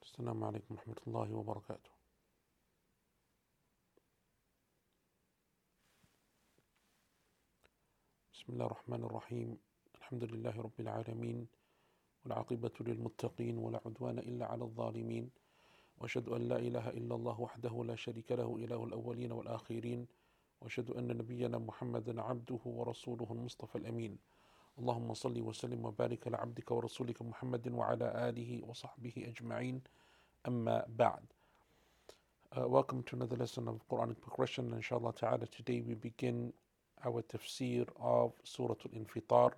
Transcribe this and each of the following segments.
السلام عليكم ورحمة الله وبركاته. بسم الله الرحمن الرحيم. الحمد لله رب العالمين، والعاقبة للمتقين، ولا عدوان إلا على الظالمين، وأشهد أن لا إله إلا الله وحده لا شريك له إله الأولين والآخرين، وأشهد أن نبينا محمدا عبده ورسوله المصطفى الأمين. اللهم صل وسلم وبارك على عبدك ورسولك محمد وعلى آله وصحبه أجمعين. أما بعد. Welcome to another lesson of Quranic progression. Inshallah ta'ala, today we begin our tafsir of Surah Al-Infitar.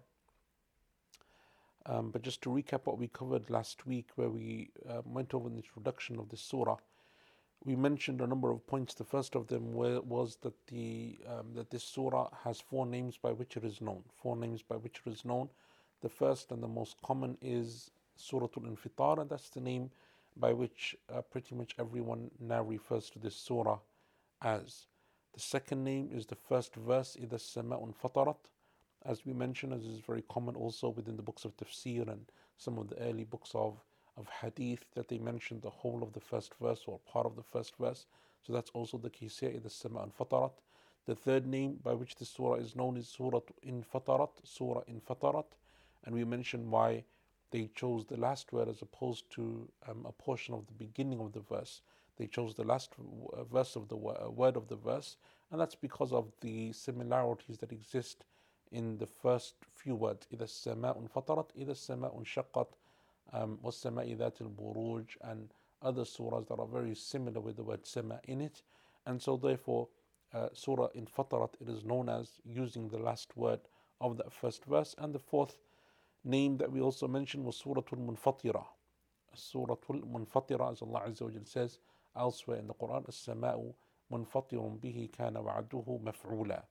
But just to recap what we covered last week, where we went over the introduction of this surah, we mentioned a number of points. The first of them was that that this surah has four names by which it is known. Four names by which it is known. The first and the most common is Surah Al-Infitar, and that's the name by which pretty much everyone now refers to this surah as. The second name is the first verse, إِذَا السَّمَاءُ انْفَطَرَتْ. As we mentioned, as is very common also within the books of tafsir and some of the early books of hadith, that they mention the whole of the first verse or part of the first verse. So that's also the case here, إِذَا السَّمَاءُ انْفَطَرَتْ. The third name by which this surah is known is Surah Infatarat, Surah Infatarat. And we mentioned why they chose the last word as opposed to a portion of the beginning of the verse. They chose the last verse of the word of the verse, and that's because of the similarities that exist in the first few words. إِذَا السَّمَاءُ انْفَطَرَتْ, إِذَا السَّمَاءُ انشَقَّتْ, وَالسَّمَاءِ ذَاتِ الْبُرُوجِ, and other surahs that are very similar with the word sama in it. And so therefore, Surah Infatarat, it is known as using the last word of that first verse. And the fourth name that we also mentioned was Surah Al-Munfatira. Surah Al-Munfatira, as Allah Azza wa Jal says elsewhere in the Quran, السَّمَاءُ مُنْفَطِرٌ بِهِ كَانَ وَعْدُهُ مَفْعُولًا.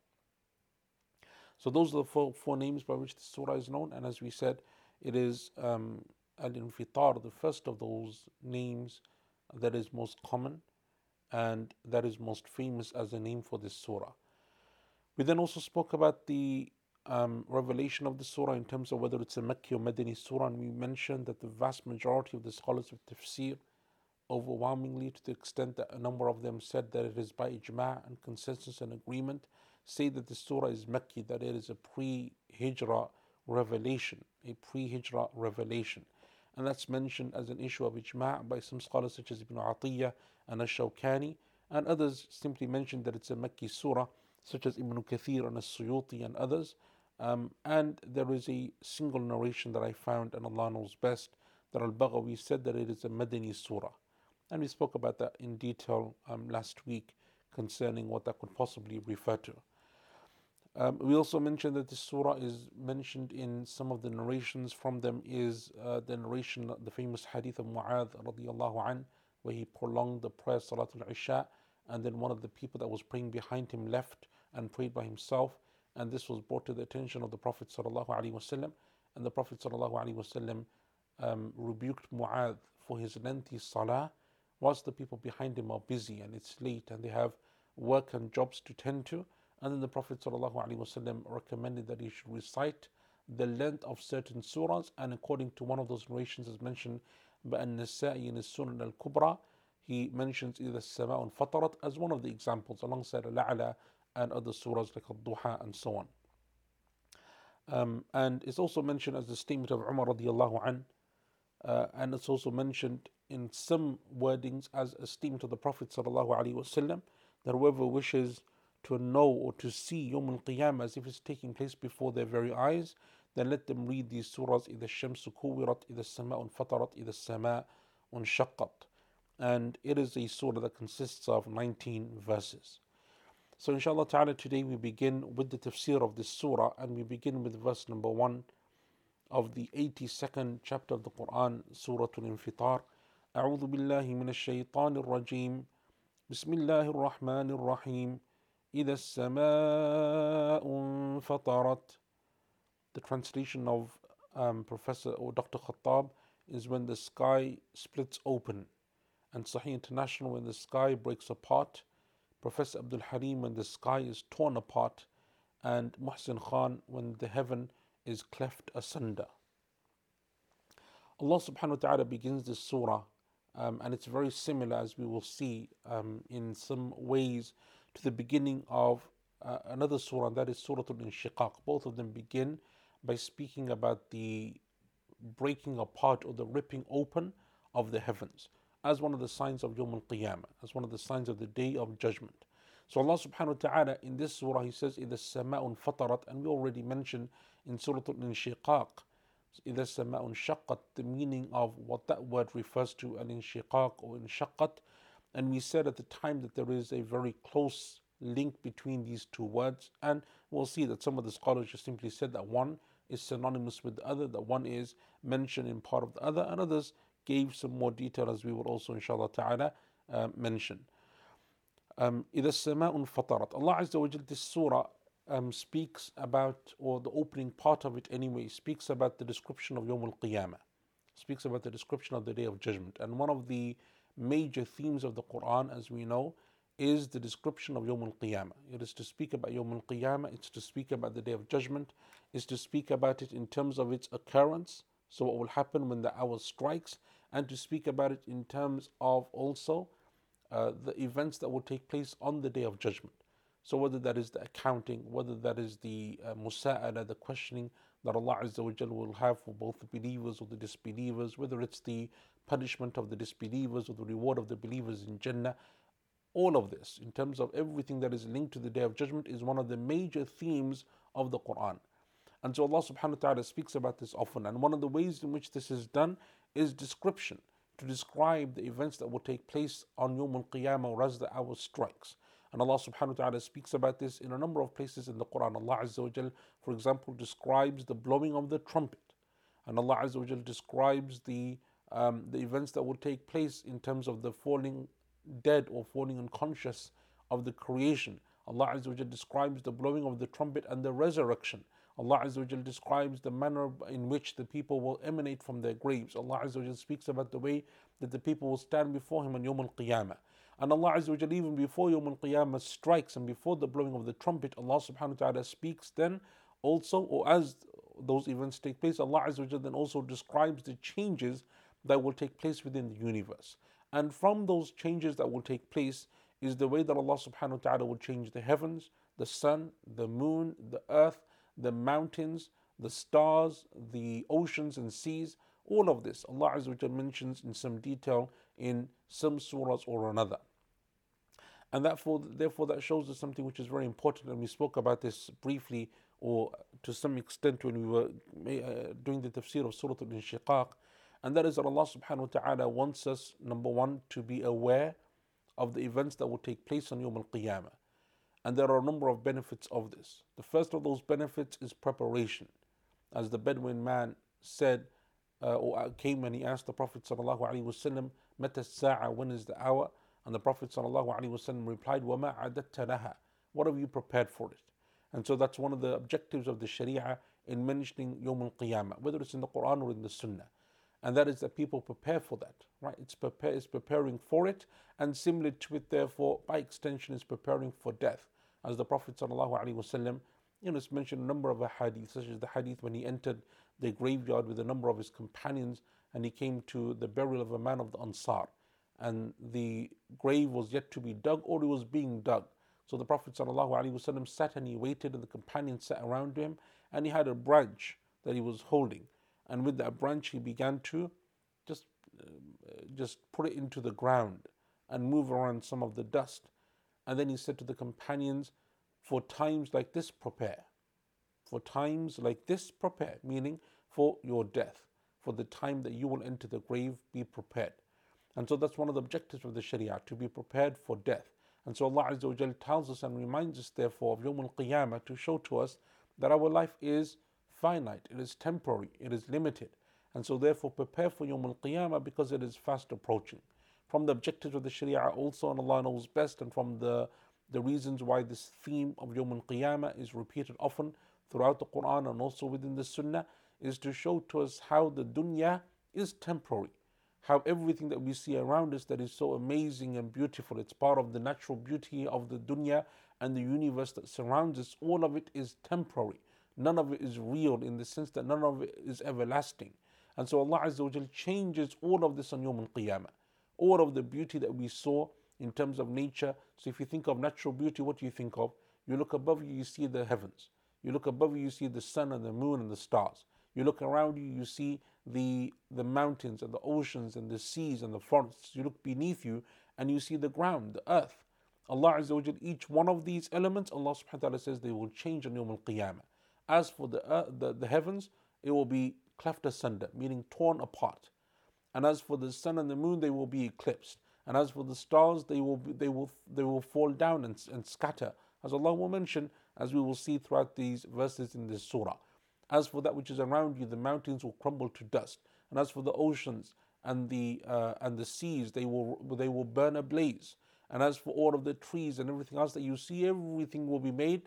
So those are the four names by which the surah is known. And as we said, it is Al-Infitar, the first of those names that is most common and that is most famous as a name for this surah. We then also spoke about the revelation of the surah in terms of whether it's a Makki or Madani surah, and we mentioned that the vast majority of the scholars of tafsir, overwhelmingly to the extent that a number of them said that it is by ijma' and consensus and agreement, say that the surah is Makki, that it is a pre-Hijrah revelation, and that's mentioned as an issue of ijma' by some scholars such as Ibn Atiyah and Ash-Shawkani, and others simply mentioned that it's a Makki surah, such as Ibn Kathir and As-Suyuti and others. And there is a single narration that I found, and Allah knows best, that Al-Baghawi said that it is a Madani surah. And we spoke about that in detail last week concerning what that could possibly refer to. We also mentioned that this surah is mentioned in some of the narrations. From them is the narration, the famous hadith of Mu'adh radiallahu an, where he prolonged the prayer Salatul Isha, and then one of the people that was praying behind him left and prayed by himself, and this was brought to the attention of the Prophet sallallahu alaihi wasallam, and the Prophet sallallahu alaihi wasallam rebuked Mu'adh for his lengthy salah whilst the people behind him are busy and it's late and they have work and jobs to tend to. And then the Prophet ﷺ recommended that he should recite the length of certain surahs, and according to one of those narrations as mentioned by An-Nasa'i in Sunan al-Kubra, he mentions either Sama'un Fatarat as one of the examples alongside Al-A'la and other surahs like Al-Duha and so on. And it's also mentioned as the statement of Umar radiallahu an, and it's also mentioned in some wordings as a statement of the Prophet sallallahu alaihi wasallam, that whoever wishes to know or to see Yawm al-Qiyamah as if it's taking place before their very eyes, then let them read these surahs, إِذَا الشَّمْسُ كُوِّرَتْ, إِذَا السَّمَاءُ انْفَطَرَتْ, إِذَا السَّمَاءُ انشَقَّتْ. And it is a surah that consists of 19 verses. So inshallah ta'ala, today we begin with the tafsir of this surah, and we begin with verse number 1 of the 82nd chapter of the Quran, Surah Al-Infitar. أعوذ بالله من الشيطان الرجيم. بسم الله الرحمن الرحيم. إِذَا السَّمَاءُ انْفَطَرَتْ. The translation of Professor or Dr. Khattab is when the sky splits open, and Sahih International when the sky breaks apart, Professor Abdul Harim when the sky is torn apart, and Muhsin Khan when the heaven is cleft asunder. Allah subhanahu wa ta'ala begins this surah and it's very similar, as we will see in some ways, to the beginning of another surah, and that is Surah Al-Inshiqaq. Both of them begin by speaking about the breaking apart or the ripping open of the heavens as one of the signs of Yawm al-Qiyamah, as one of the signs of the Day of Judgment. So Allah subhanahu wa ta'ala in this surah, He says, إِذَا السَّمَاءُ انْفَطَرَتْ, and we already mentioned in Surah Al-Inshiqaq, إِذَا السَّمَاءُ انشَقَّتْ, the meaning of what that word refers to, al-inshiqaq or inshaqqat. And we said at the time that there is a very close link between these two words, and we'll see that some of the scholars just simply said that one is synonymous with the other, that one is mentioned in part of the other, and others gave some more detail, as we will also inshallah ta'ala mention. إِذَا السَّمَاءُ انْفَطَرَتْ, Allah Azza wa Jal, this surah speaks about, or the opening part of it anyway, speaks about the description of Yawm al-Qiyamah, speaks about the description of the Day of Judgment. And one of the major themes of the Quran, as we know, is the description of Yawm al-Qiyamah. It is to speak about Yawm al-Qiyamah, it's to speak about the Day of Judgment, it's to speak about it in terms of its occurrence, so what will happen when the hour strikes, and to speak about it in terms of also the events that will take place on the Day of Judgment. So whether that is the accounting, whether that is the musa'ala, the questioning that Allah Azza wa Jal will have for both the believers or the disbelievers, whether it's the punishment of the disbelievers or the reward of the believers in Jannah, all of this, in terms of everything that is linked to the Day of Judgment, is one of the major themes of the Quran. And so Allah subhanahu wa ta'ala speaks about this often. And one of the ways in which this is done is description, to describe the events that will take place on Yawm al-Qiyamah, or as the hour strikes. And Allah subhanahu wa ta'ala speaks about this in a number of places in the Quran. Allah Azza wa Jal, for example, describes the blowing of the trumpet. And Allah Azza wa Jal describes the events that will take place in terms of the falling dead or falling unconscious of the creation. Allah Azza wa Jal describes the blowing of the trumpet and the resurrection. Allah Azza wa Jal describes the manner in which the people will emanate from their graves. Allah Azza wa Jal speaks about the way that the people will stand before Him on Yawm al-Qiyamah. And Allah Azza wa Jal, even before Yawm al-Qiyamah strikes and before the blowing of the trumpet, Allah subhanahu wa ta'ala speaks then also, or as those events take place, Allah Azza wa Jal then also describes the changes that will take place within the universe. And from those changes that will take place is the way that Allah subhanahu wa ta'ala will change the heavens, the sun, the moon, the earth, the mountains, the stars, the oceans and seas. All of this Allah Azza wa Jal mentions in some detail in some surahs or another. And therefore that shows us something which is very important, and we spoke about this briefly or to some extent when we were doing the tafsir of Surah Al-Inshiqaq, and that is that Allah subhanahu wa ta'ala wants us, number one, to be aware of the events that will take place on Yawm al-Qiyamah. And there are a number of benefits of this. The first of those benefits is preparation. As the Bedouin man said, or came and he asked the Prophet sallallahu alaihi wasallam, "Mata as-sa'a, when is the hour?" And the Prophet ﷺ replied, وَمَا عَدَدْتَ لَهَا, what have you prepared for it? And so that's one of the objectives of the Sharia in mentioning Yawm al-Qiyamah, whether it's in the Quran or in the Sunnah. And that is that people prepare for that, right? It's preparing for it, and similar to it, therefore, by extension, is preparing for death. As the Prophet ﷺ, it's mentioned a number of hadith, such as the hadith when he entered the graveyard with a number of his companions, and he came to the burial of a man of the Ansar. And the grave was yet to be dug, or it was being dug. So the Prophet ﷺ sat and he waited, and the companions sat around him, and he had a branch that he was holding. And with that branch, he began to just put it into the ground and move around some of the dust. And then he said to the companions, "For times like this, prepare. For times like this, prepare," meaning for your death. For the time that you will enter the grave, be prepared. And so that's one of the objectives of the Sharia, to be prepared for death. And so Allah Azza wa Jal tells us and reminds us therefore of Yawm al-Qiyamah to show to us that our life is finite, it is temporary, it is limited. And so therefore prepare for Yawm al-Qiyamah because it is fast approaching. From the objectives of the Sharia also, and Allah knows best, and from the reasons why this theme of Yawm al-Qiyamah is repeated often throughout the Quran and also within the Sunnah, is to show to us how the dunya is temporary. How everything that we see around us that is so amazing and beautiful, it's part of the natural beauty of the dunya and the universe that surrounds us, all of it is temporary. None of it is real, in the sense that none of it is everlasting. And so Allah Azza wa Jal changes all of this on Yawm al-Qiyamah. all of the beauty that we saw in terms of nature. So if you think of natural beauty, what do you think of? You look above you, you see the heavens. You look above you, you see the sun and the moon and the stars. You look around you, you see the mountains and the oceans and the seas and the forests. You look beneath you and you see the ground, the earth. Allah Azza wa Jal, each one of these elements, Allah subhanahu wa ta'ala says they will change on Yawm al-Qiyamah. As for the heavens, it will be cleft asunder, meaning torn apart. And as for the sun and the moon, they will be eclipsed. And as for the stars, they will fall down and scatter. As Allah will mention, as we will see throughout these verses in this surah. As for that which is around you, the mountains will crumble to dust. And as for the oceans and the seas, they will burn ablaze. And as for all of the trees and everything else that you see, everything will be made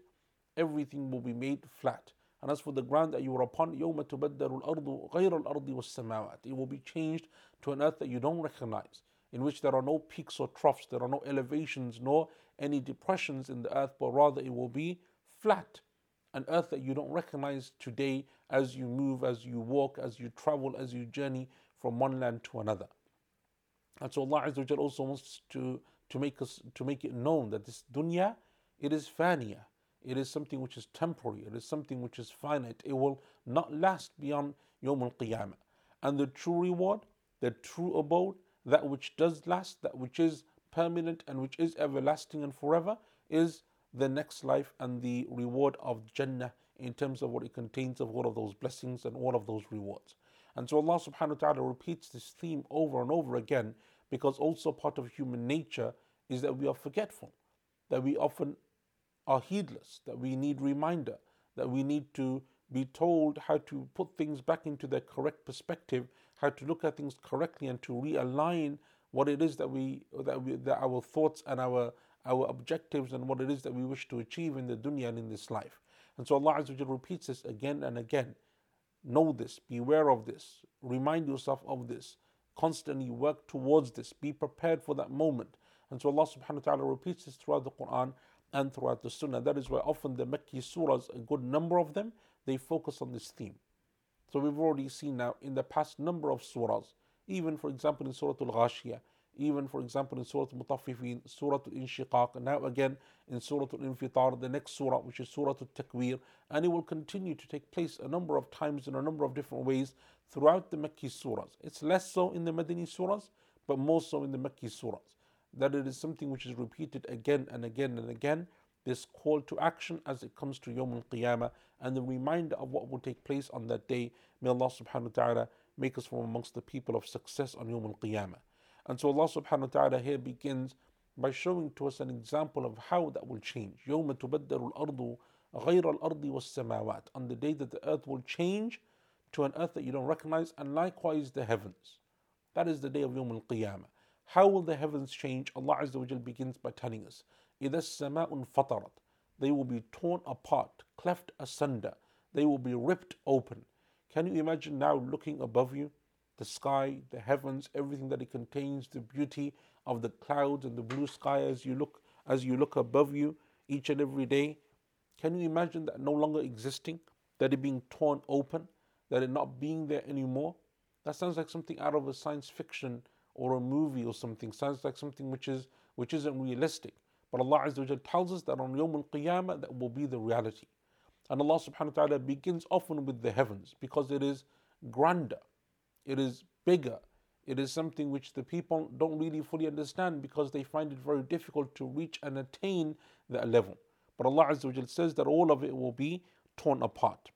flat. And as for the ground that you are upon, يَوْمَ تُبَدَّلُ الْأَرْضُ غَيْرَ الْأَرْضِ وَالسَّمَاوَاتِ, it will be changed to an earth that you don't recognize, in which there are no peaks or troughs, there are no elevations, nor any depressions in the earth, but rather it will be flat. An earth that you don't recognize today as you move, as you walk, as you travel, as you journey from one land to another. And so Allah Azza wa Jal also wants to make it known that this dunya, it is faniya. It is something which is temporary. It is something which is finite. It will not last beyond Yawm al-Qiyamah. And the true reward, the true abode, that which does last, that which is permanent and which is everlasting and forever, is the next life and the reward of Jannah, in terms of what it contains of all of those blessings and all of those rewards. And so Allah subhanahu wa ta'ala repeats this theme over and over again, because also part of human nature is that we are forgetful, that we often are heedless, that we need reminder, that we need to be told how to put things back into their correct perspective, how to look at things correctly, and to realign what it is that our thoughts and our objectives and what it is that we wish to achieve in the dunya and in this life. And so Allah Azza wa Jalla repeats this again and again. Know this, beware of this, remind yourself of this, constantly work towards this, be prepared for that moment. And so Allah subhanahu wa ta'ala repeats this throughout the Quran and throughout the Sunnah. That is why often the Makki surahs, a good number of them, they focus on this theme. So we've already seen now in the past number of surahs, even for example in Surah Al-Ghashiyah, even for example in Surah Al-Mutaffifin, Surah Al-Inshiqaq, and now again in Surah Al-Infitar, the next surah, which is Surah Al-Takwir, and it will continue to take place a number of times in a number of different ways throughout the Makki surahs. It's less so in the Madani surahs, but more so in the Makki surahs. That it is something which is repeated again and again and again, this call to action as it comes to Yawm al-Qiyamah, and the reminder of what will take place on that day. May Allah subhanahu wa ta'ala make us from amongst the people of success on Yawm al-Qiyamah. And so Allah subhanahu wa ta'ala here begins by showing to us an example of how that will change. يَوْمَ تُبَدَّلُ الْأَرْضُ غَيْرَ الْأَرْضِ وَالسَّمَاوَاتِ, on the day that the earth will change to an earth that you don't recognize, and likewise the heavens. That is the day of Yawm al-Qiyamah. How will the heavens change? Allah Azza wa Jal begins by telling us, إِذَا السَّمَاءُ انْفَطَرَتْ, they will be torn apart, cleft asunder, they will be ripped open. Can you imagine now looking above you, the sky, the heavens, everything that it contains, the beauty of the clouds and the blue sky as you look above you each and every day? Can you imagine that no longer existing, that it being torn open, that it not being there anymore? That sounds like something out of a science fiction or a movie or something. Sounds like something which isn't realistic. But Allah Azza wa Jal tells us that on Yawm al-Qiyamah that will be the reality. And Allah subhanahu wa ta'ala begins often with the heavens, because it is grander, it is bigger, it is something which the people don't really fully understand, because they find it very difficult to reach and attain that level. But Allah Azza wa Jal says that all of it will be torn apart.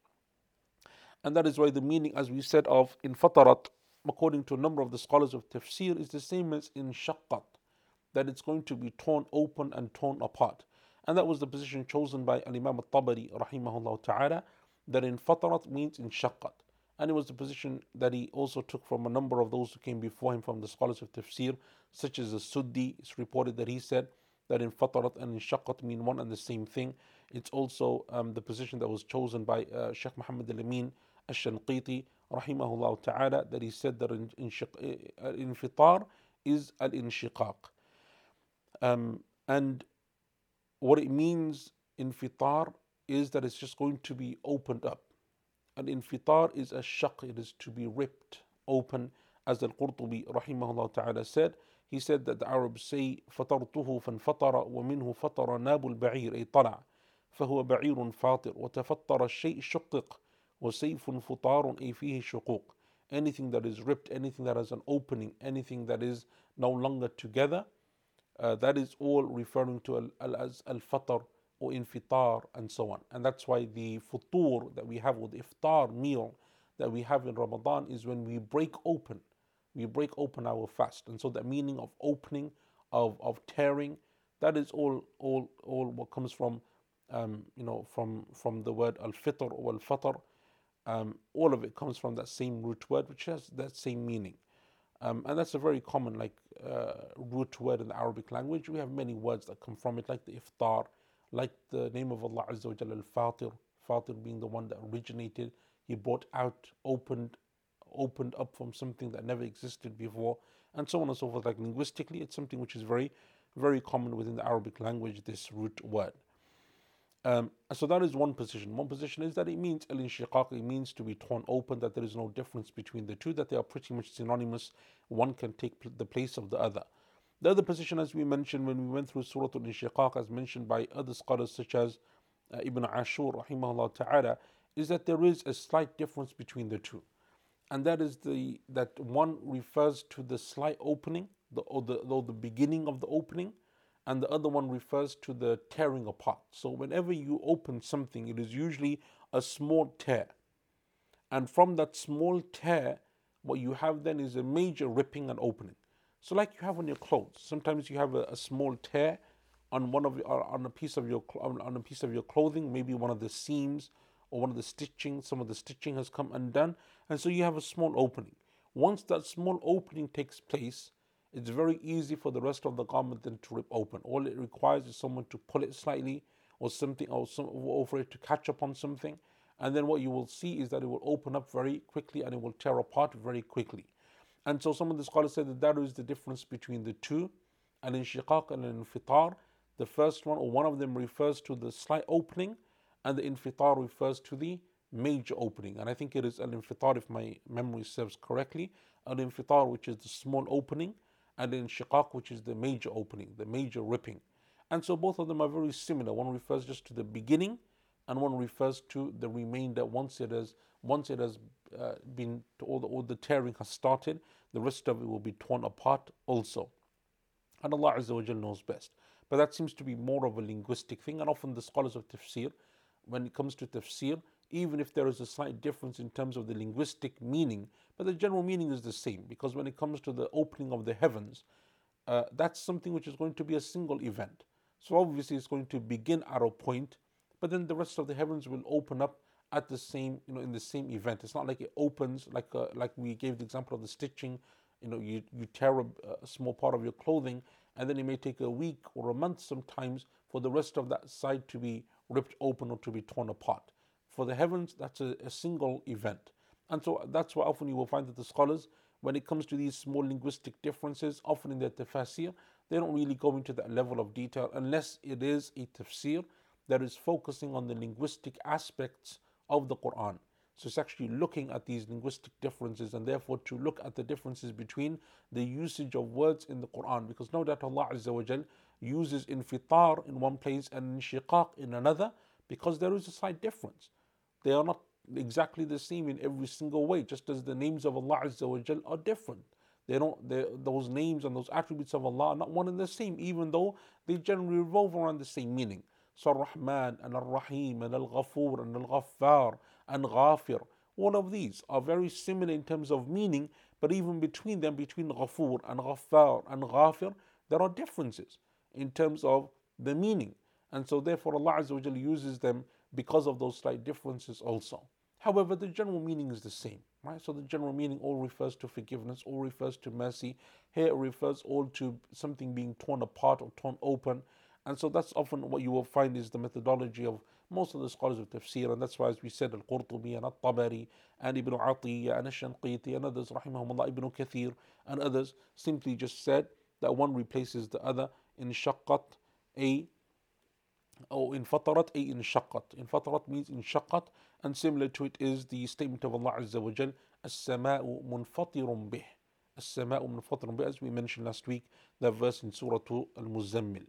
And that is why the meaning, as we said, of infatarat, according to a number of the scholars of tafsir, is the same as in shaqqat, that it's going to be torn open and torn apart. And that was the position chosen by Al-Imam Al-Tabari rahimahullah ta'ala, that in fatarat means in shaqqat. And it was the position that he also took from a number of those who came before him from the scholars of tafsir, such as As-Suddi. It's reported that he said that in fatarat and in shaqqat mean one and the same thing. It's also the position that was chosen by Sheikh Muhammad Al-Amin Al-Shanqiti rahimahullah ta'ala, that he said that al-infitar is al-inshiqaq. And what it means, infitar, is that it's just going to be opened up. Al-infitar is a shaq, it is to be ripped open, as Al-Qurtubi rahimahullah ta'ala said, He said that the Arabs say فطرته فانفطر ومنه فطر ناب البعير أي طلع فهو بعير فاطر وتفطر الشيء شقق وسيف فطار أي فيه شقوق. Anything that is ripped, anything that has an opening, anything that is no longer together, that is all referring to as al-fatar or infitar and so on. And that's why the futur that we have, with iftar meal that we have in Ramadan, is when we break open our fast. And so the meaning of opening, of tearing, that is all what comes from from the word al-fitr or al-fatar. All of it comes from that same root word, which has that same meaning. And that's a very common root word in the Arabic language. We have many words that come from it, like the iftar, like the name of Allah Azza wa Jalla, al-Fatir, Fatir being the one that originated. He brought out, opened up from something that never existed before, and so on and so forth. Like linguistically, it's something which is very, very common within the Arabic language, this root word. So that is one position. One position is that it means al-inshiqaq, it means to be torn open, that there is no difference between the two, that they are pretty much synonymous. One can take the place of the other. The other position, as we mentioned when we went through Surah al-Inshiqaq, as mentioned by other scholars such as Ibn Ashur rahimahullah ta'ala, is that there is a slight difference between the two. And that is that one refers to the slight opening, the beginning of the opening, and the other one refers to the tearing apart. So whenever you open something, it is usually a small tear. And from that small tear, what you have then is a major ripping and opening. So like you have on your clothes, sometimes you have a small tear on a piece of your clothing, maybe one of the seams or one of the stitching. Some of the stitching has come undone, and so you have a small opening. Once that small opening takes place, it's very easy for the rest of the garment then to rip open. All it requires is someone to pull it slightly or something, or for it to catch up on something. And then what you will see is that it will open up very quickly and it will tear apart very quickly. And so some of the scholars said that is the difference between the two, al-inshiqaq and al-infitar. The first one, or one of them, refers to the slight opening, and the infitar refers to the major opening. And I think it is al-infitar, if my memory serves correctly, al-infitar, which is the small opening, and al-inshiqaq, which is the major opening, the major ripping. And so both of them are very similar. One refers just to the beginning, and one refers to the remainder. Once it has been, all the tearing has started, the rest of it will be torn apart also. And Allah Azza wa Jal knows best. But that seems to be more of a linguistic thing. And often the scholars of tafsir, when it comes to tafsir, even if there is a slight difference in terms of the linguistic meaning, but the general meaning is the same. Because when it comes to the opening of the heavens, that's something which is going to be a single event. So obviously it's going to begin at a point, but then the rest of the heavens will open up at the same, in the same event. It's not like it opens like we gave the example of the stitching. You tear a small part of your clothing, and then it may take a week or a month sometimes for the rest of that side to be ripped open or to be torn apart. For the heavens, that's a single event. And so that's why often you will find that the scholars, when it comes to these small linguistic differences, often in their tafsir, they don't really go into that level of detail unless it is a tafsir that is focusing on the linguistic aspects of the Quran. So it's actually looking at these linguistic differences, and therefore to look at the differences between the usage of words in the Quran, because no doubt Allah Azza wa Jal uses infitar in one place and inshiqaq in another, because there is a slight difference. They are not exactly the same in every single way, just as the names of Allah Azza wa Jal are different. Those names and those attributes of Allah are not one and the same, even though they generally revolve around the same meaning. So Ar-Rahman and Ar-Rahim and Al-Ghafur and Al-Ghaffar and Ghafir, all of these are very similar in terms of meaning, but even between them, between Ghafur and Ghaffar and Ghafir, there are differences in terms of the meaning. And so therefore Allah Azza wa Jalla uses them because of those slight differences also. However, the general meaning is the same, right? So the general meaning all refers to forgiveness, all refers to mercy. Here it refers all to something being torn apart or torn open. And so that's often what you will find is the methodology of most of the scholars of tafsir. And that's why, as we said, Al-Qurtubi and Al-Tabari and Ibn Atiyya and Al-Shanqiti and others, rahimahumullah, Ibn Kathir and others, simply just said that one replaces the other in shaqqat or in fatarat in shaqqat. In fatarat means in shaqqat, and similar to it is the statement of Allah Azza wa Jal, as-sama'u munfatirun bih. السماء منفطر. As we mentioned last week, that verse in Surah Al-Muzammil.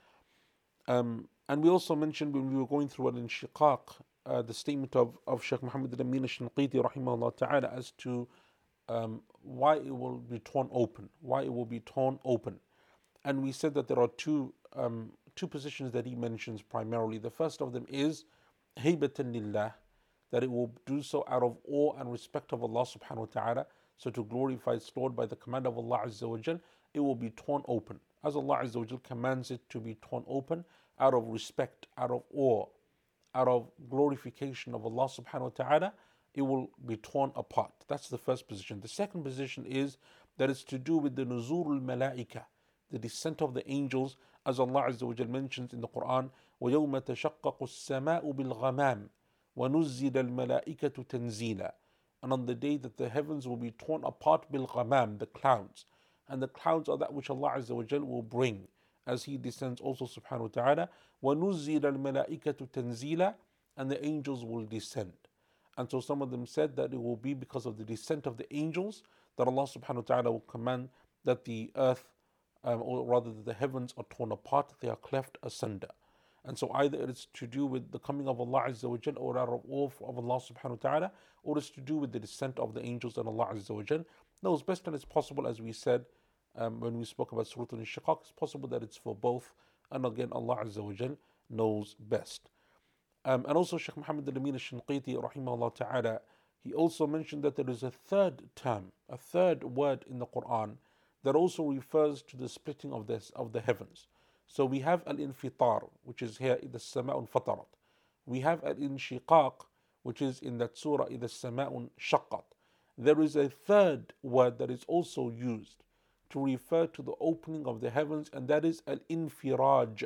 And we also mentioned when we were going through Al-Inshiqaq, the statement of Shaykh Muhammad al-Amin al-Shinqiti rahimahullah ta'ala as to why it will be torn open. Why it will be torn open. And we said that there are two positions that he mentions primarily. The first of them is haybatan lillah, that it will do so out of awe and respect of Allah subhanahu wa ta'ala. So to glorify its Lord by the command of Allah Azza wa Jal, it will be torn open. As Allah Azza wa Jal commands it to be torn open out of respect, out of awe, out of glorification of Allah subhanahu wa ta'ala, it will be torn apart. That's the first position. The second position is that it's to do with the nuzul al-malaika, the descent of the angels, as Allah Azza wa Jal mentions in the Quran, وَيَوْمَ تَشَقَّقُ السَّمَاءُ بِالْغَمَامِ وَنُزِّلَ الْمَلَائِكَةُ تَنزِيلًا. And on the day that the heavens will be torn apart bil-ghamam, the clouds. And the clouds are that which Allah Azza wa Jal will bring as He descends also subhanahu wa ta'ala. وَنُزِّلَ الْمَلَائِكَةُ تَنزِيلًا. And the angels will descend. And so some of them said that it will be because of the descent of the angels that Allah subhanahu wa ta'ala will command that the earth, or rather that the heavens are torn apart, they are cleft asunder. And so either it is to do with the coming of Allah Azza wa Jal or out of awe of Allah subhanahu wa ta'ala, or it is to do with the descent of the angels and Allah Azza wa Jal. No, as best and as possible, as we said when we spoke about Surah Al-Inshiqaq, it's possible that it's for both. And again, Allah Azza wa Jal knows best. And also Shaykh Muhammad al-Amin al-Shinqiti rahimahullah ta'ala, he also mentioned that there is a third term, a third word in the Quran that also refers to the splitting of the heavens. So we have al-infitar, which is here in the sama'un fatarat. We have al-inshiqaq, which is in that surah, in the sama'un shaqqat. There is a third word that is also used to refer to the opening of the heavens, and that is al-infiraj.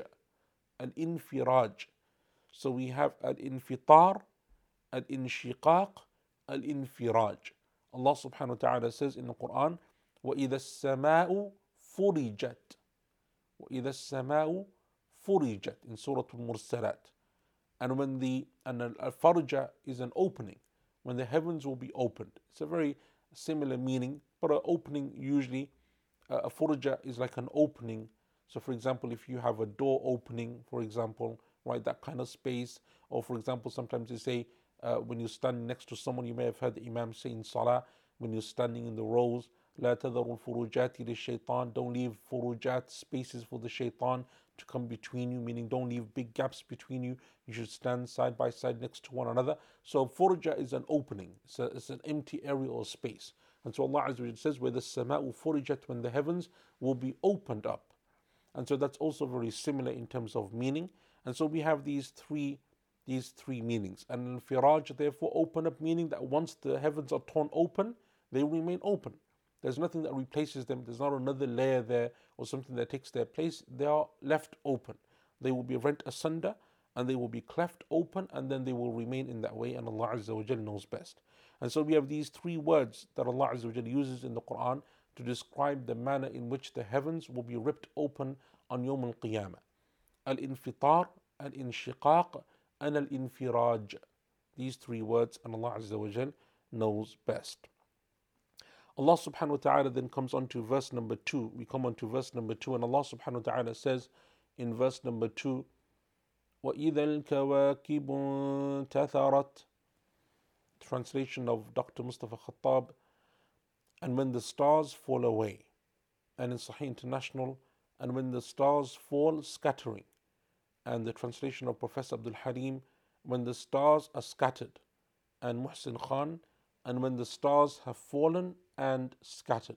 Al-infiraj. So we have al-infitar, al-inshiqaq, al-infiraj. Allah subhanahu wa ta'ala says in the Quran, وَإِذَا السَّمَاءُ فُرِجَتْ. وَإِذَا السَّمَاءُ فُرِجَتْ in Surah Al-Mursalat. And when al-farja is an opening, when the heavens will be opened. It's a very similar meaning, but an opening usually, a furja is like an opening. So for example, if you have a door opening, for example, right, that kind of space. Or for example, sometimes they say when you're standing next to someone, you may have heard the Imam say in Salah, when you're standing in the rows, لا تذروا الفروجات للشيطان, don't leave furujat, spaces for the shaitan to come between you, meaning don't leave big gaps between you. You should stand side by side next to one another. So furja is an opening, it's an empty area or space. And so Allah Azza wa Jalla says, where the sama'u furijat, when the heavens will be opened up. And so that's also very similar in terms of meaning. And so we have these three meanings. And al-firaj, therefore, open up, meaning that once the heavens are torn open, they remain open. There's nothing that replaces them. There's not another layer there or something that takes their place. They are left open. They will be rent asunder and they will be cleft open, and then they will remain in that way, and Allah Azza wa Jal knows best. And so we have these three words that Allah Azza wa Jal uses in the Quran to describe the manner in which the heavens will be ripped open on Yawm al-Qiyamah. Al-infitar, al-inshiqaq, and al-infiraj. These three words, and Allah Azza wa Jal knows best. Allah subhanahu wa ta'ala then comes on to verse number 2. We come on to verse number 2, and Allah subhanahu wa ta'ala says in verse number 2, وَإِذَا الْكَوَاكِبُ انْتَثَرَتْ. Translation of Dr. Mustafa Khattab, and when the stars fall away. And in Sahih International, and when the stars fall scattering. And the translation of Professor Abdul Halim, when the stars are scattered. And Muhsin Khan, and when the stars have fallen and scattered.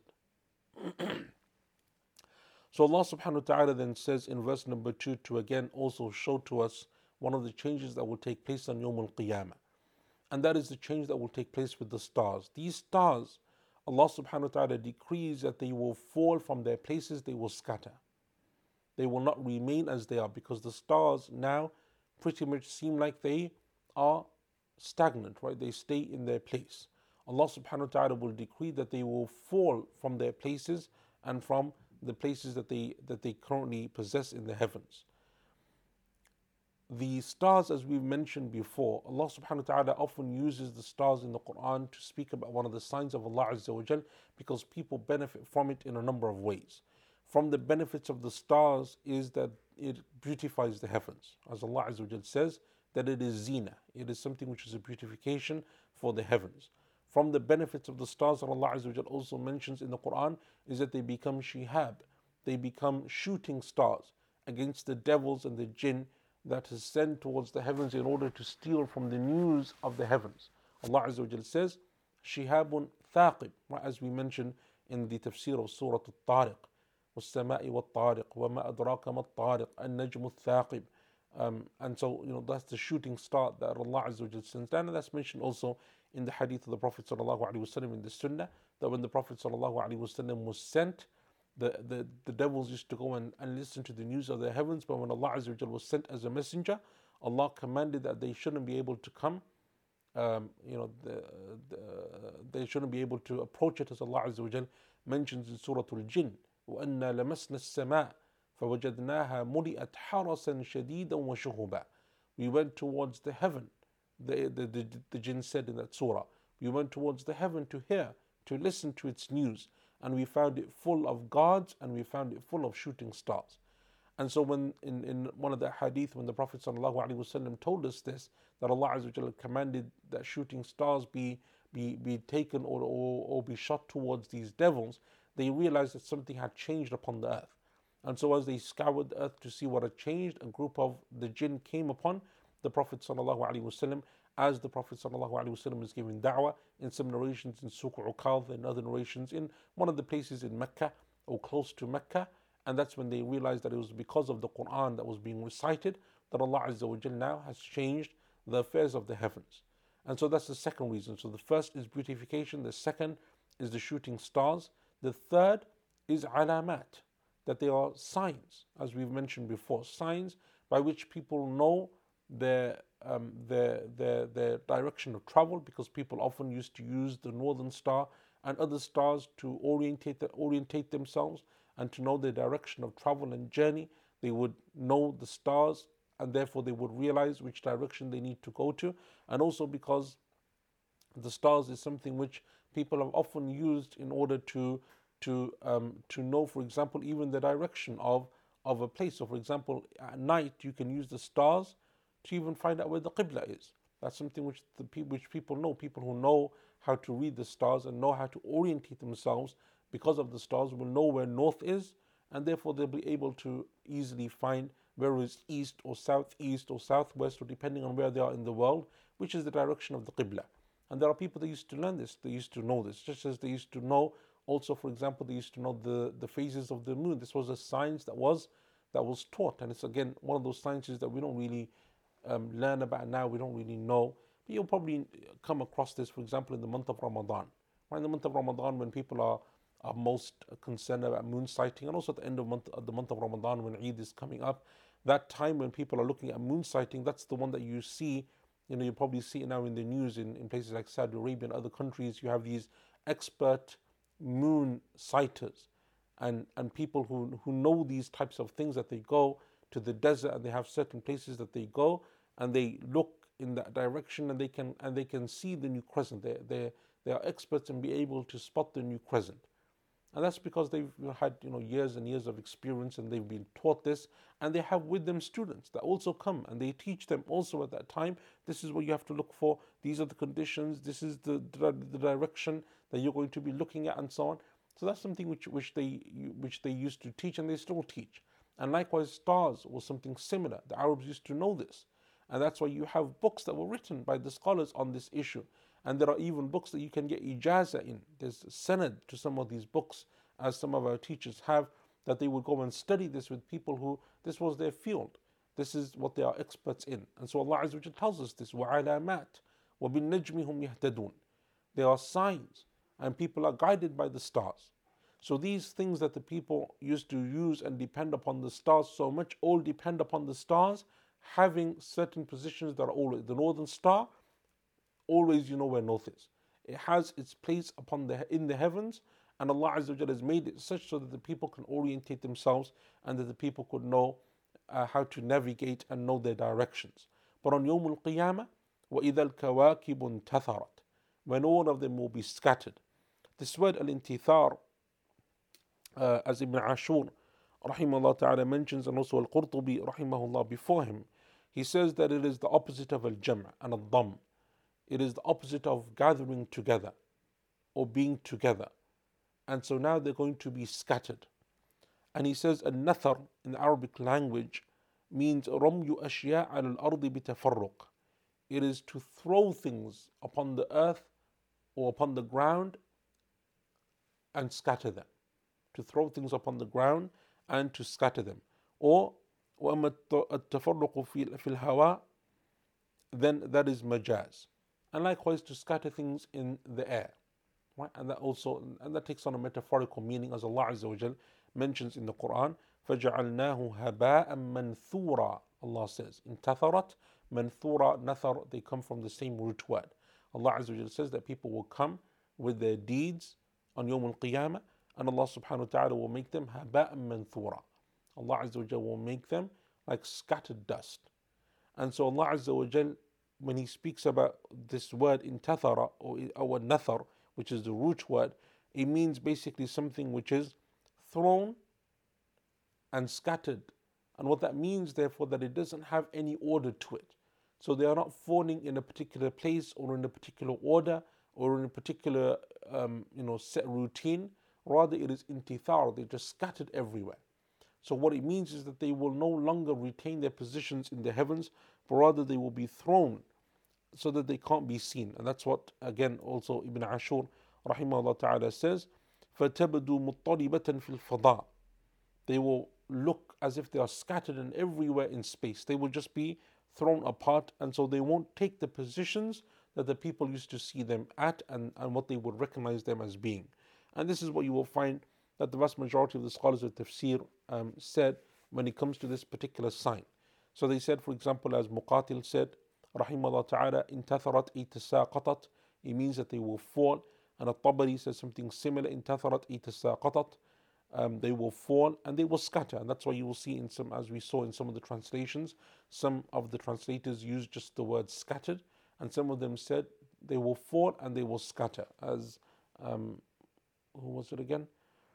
So Allah subhanahu wa ta'ala then says in verse number 2 to again also show to us one of the changes that will take place on Yawm al-Qiyamah. And that is the change that will take place with the stars. These stars, Allah subhanahu wa ta'ala decrees that they will fall from their places, they will scatter. They will not remain as they are, because the stars now pretty much seem like they are stagnant, right? They stay in their place. Allah subhanahu wa ta'ala will decree that they will fall from their places and from the places that they currently possess in the heavens. The stars, as we've mentioned before, Allah subhanahu wa ta'ala often uses the stars in the Quran to speak about one of the signs of Allah Azza wa Jal, because people benefit from it in a number of ways. From the benefits of the stars is that it beautifies the heavens. As Allah Azza wa Jal says, that it is zina, it is something which is a beautification for the heavens. From the benefits of the stars that Allah Azza wa Jal also mentions in the Quran is that they become shihab, they become shooting stars against the devils and the jinn that is sent towards the heavens in order to steal from the news of the heavens. Allah Azza wa Jal says, Shihabun Thaqib, as we mentioned in the tafsir of Surah Al-Tariq, وَالسَّمَاءِ وَالطَّارِقِ وَمَا أَدْرَاكَ مَا الطَّارِقِ النَّجْمُ الثَّاقِبِ. And so, that's the shooting star that Allah Azza wa Jal sends down, and that's mentioned also in the hadith of the Prophet Sallallahu Alaihi Wasallam in the Sunnah, that when the Prophet Sallallahu Alaihi Wasallam was sent, the devils used to go and listen to the news of the heavens, but when Allah Azza wa Jal was sent as a messenger, Allah commanded that they shouldn't be able to come, they shouldn't be able to approach it, as Allah Azza wa Jal mentions in Surah Al-Jinn, وَأَنَّا لَمَسْنَا السَّمَاءَ فَوَجَدْنَاهَا مُلِئَتْ حَرَسًا شَدِيدًا وَشُهُبًا. We went towards the heaven, the jinn said in that surah. We went towards the heaven to hear, to listen to its news, and we found it full of guards, and we found it full of shooting stars. And so when in one of the hadith, when the Prophet ﷺ told us this, that Allah Azza wa Jalla commanded that shooting stars be taken or be shot towards these devils, they realized that something had changed upon the earth. And so as they scoured the earth to see what had changed, a group of the jinn came upon the Prophet ﷺ, as the Prophet ﷺ was giving da'wah, in some narrations in Suq Uqadh, in other narrations in one of the places in Mecca or close to Mecca. And that's when they realized that it was because of the Quran that was being recited that Allah Azza wa Jal now has changed the affairs of the heavens. And so that's the second reason. So the first is beautification, the second is the shooting stars, the third is alamat, that they are signs, as we've mentioned before, signs by which people know their direction of travel, because people often used to use the northern star and other stars to orientate themselves and to know their direction of travel and journey. They would know the stars, and therefore they would realize which direction they need to go to. And also because the stars is something which people have often used in order to know, for example, even the direction of a place. So, for example, at night you can use the stars to even find out where the Qibla is. That's something which people know. People who know how to read the stars and know how to orientate themselves because of the stars will know where north is, and therefore they'll be able to easily find where is east or southeast or southwest, or depending on where they are in the world, which is the direction of the Qibla. And there are people that used to learn this, they used to know this, just as they used to know also, for example, they used to know the phases of the moon. This was a science that was taught, and it's again one of those sciences that we don't really learn about now, we don't really know. But you'll probably come across this, for example, in the month of Ramadan. Right, in the month of Ramadan, when people are most concerned about moon sighting, and also at the end of the month of Ramadan, when Eid is coming up, that time when people are looking at moon sighting, that's the one that you see. You probably see it now in the news in places like Saudi Arabia and other countries. You have these expert moon sighters and people who know these types of things, that they go to the desert and they have certain places that they go and they look in that direction, and they can see the new crescent. They are experts and be able to spot the new crescent. And that's because they've had years and years of experience, and they've been taught this, and they have with them students that also come and they teach them also at that time. This is what you have to look for, these are the conditions, this is the direction that you're going to be looking at, and so on. So that's something which they used to teach, and they still teach. And likewise, stars was something similar. The Arabs used to know this, and that's why you have books that were written by the scholars on this issue. And there are even books that you can get ijazah in. There's sanad to some of these books, as some of our teachers have, that they would go and study this with people who this was their field. This is what they are experts in. And so Allah Azza wa Jalla tells us this, وَعَلَامَاتٍ وَبِالنَّجْمِ هُمْ يَهْتَدُونَ. They are signs, and people are guided by the stars. So these things that the people used to use and depend upon the stars so much, all depend upon the stars having certain positions that are always the northern star. Always you know where north is. It has its place in the heavens, and Allah Azza wa Jalla has made it such so that the people can orientate themselves, and that the people could know how to navigate and know their directions. But on Yawm al-Qiyamah, وَإِذَا الْكَوَاكِبُ انْتَثَرَتْ, when all of them will be scattered. This word al-intithar, as Ibn Ashur rahimahullah ta'ala mentions, and also al-Qurtubi rahimahullah before him, he says that it is the opposite of al-jam' and al-dhamm. It is the opposite of gathering together or being together. And so now they're going to be scattered. And he says al-nathar in the Arabic language means رَمْيُ أَشْيَاءَ عَلَى الْأَرْضِ بِتَفَرُّقٍ. It is to throw things upon the earth or upon the ground and scatter them. To throw things upon the ground and to scatter them. Or وَأَمَّا التَّفَرُّقُ فِي الْهَوَاءِ, then that is majaz. And likewise to scatter things in the air. Right? And that takes on a metaphorical meaning, as Allah Azza wa Jal mentions in the Quran. فَجَعَلْنَاهُ هَبَاءً مَنْثُورًا. Allah says, انتثرت, manthura, nathar, they come from the same root word. Allah Azza wa Jal says that people will come with their deeds on Yawm al-Qiyamah, and Allah subhanahu wa ta'ala will make them haba'an manthura. Allah Azza wa Jal will make them like scattered dust. And so Allah Azza wa Jal, when He speaks about this word intathara or nathar, which is the root word, it means basically something which is thrown and scattered. And what that means, therefore, that it doesn't have any order to it. So they are not falling in a particular place or in a particular order or in a particular set routine. Rather, it is intithar, they're just scattered everywhere. So what it means is that they will no longer retain their positions in the heavens, but rather they will be thrown so that they can't be seen. And that's what, again, also Ibn Ashur rahimahullah ta'ala says, فَتَبْدُوا مُطَّلِبَةً فِي الْفَضَاءِ. They will look as if they are scattered and everywhere in space. They will just be thrown apart, and so they won't take the positions that the people used to see them at and what they would recognize them as being. And this is what you will find that the vast majority of the scholars of tafsir said when it comes to this particular sign. So they said, for example, as Muqatil said, rahimahullah ta'ala, intatharat itasaqatat, it means that they will fall. And At-Tabari says something similar, intatharat itasaqatat, they will fall and they will scatter. And that's why you will see in some, as we saw in some of the translations, some of the translators used just the word scattered, and some of them said they will fall and they will scatter, as who was it again?